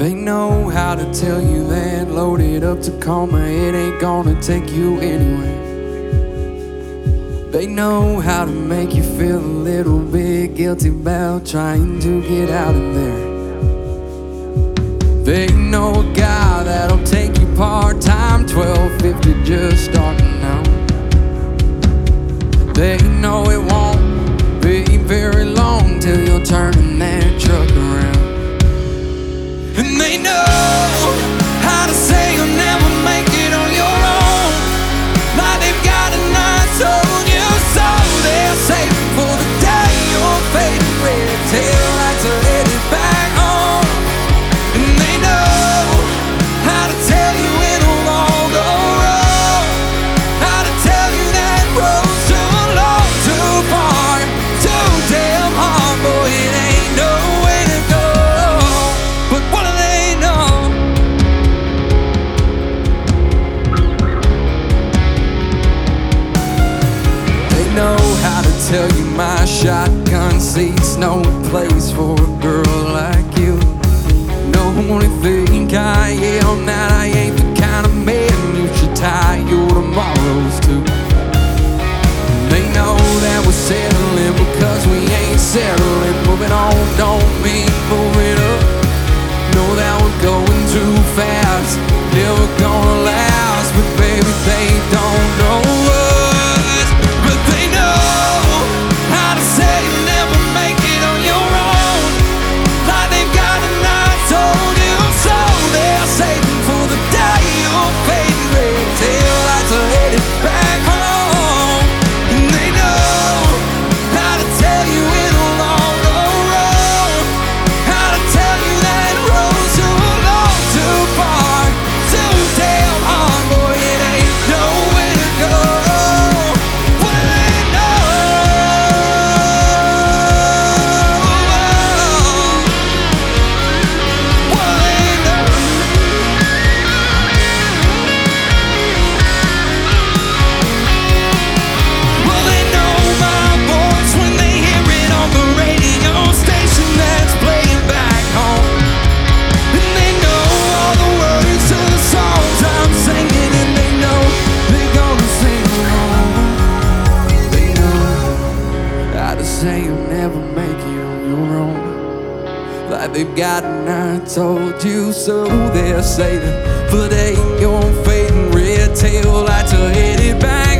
They know how to tell you that loaded up Tacoma, it ain't gonna take you anywhere. They know how to make you feel a little bit guilty about trying to get out of there. They know a guy that'll take you part-time, $12.50 just starting out. They know it won't be very long till you're turning that truck around. And they know how to say you'll never make it on your own, like they've got a knife on you, so they're saving for the day you're fading red tail lights are headed back home. And they know how to tell you it'll all go wrong, how to tell you that road's too long, too far, too damn hard, boy, it ain't no way to go. But what do they know? They know how to tell you my shotgun seat's no place for a girl like you. No only think I am that I ain't the kind of man you should tie your tomorrows to. They know that we're settling because we ain't settling. Moving on don't mean moving up. Know that we're going too fast, never gonna last. But baby, they don't know us. But they know how to say you'll never make it on your own, like they've got a knife told you, so they're saving for the day you're fading red tail lights are headed back home. And they know how to tell you it'll all go wrong, how to tell you that road's too long, too far, too damn hard, boy, it ain't nowhere to go. What do they know? What do they know? Well, they know my voice when they hear it on the radio station that's playing back home. And they know all the words to the songs I'm singing, and they know they're gonna sing along. They know how to say you'll never make it on your own, like they've got and I told you so. They're saving for the day you're fading red tail lights are headed back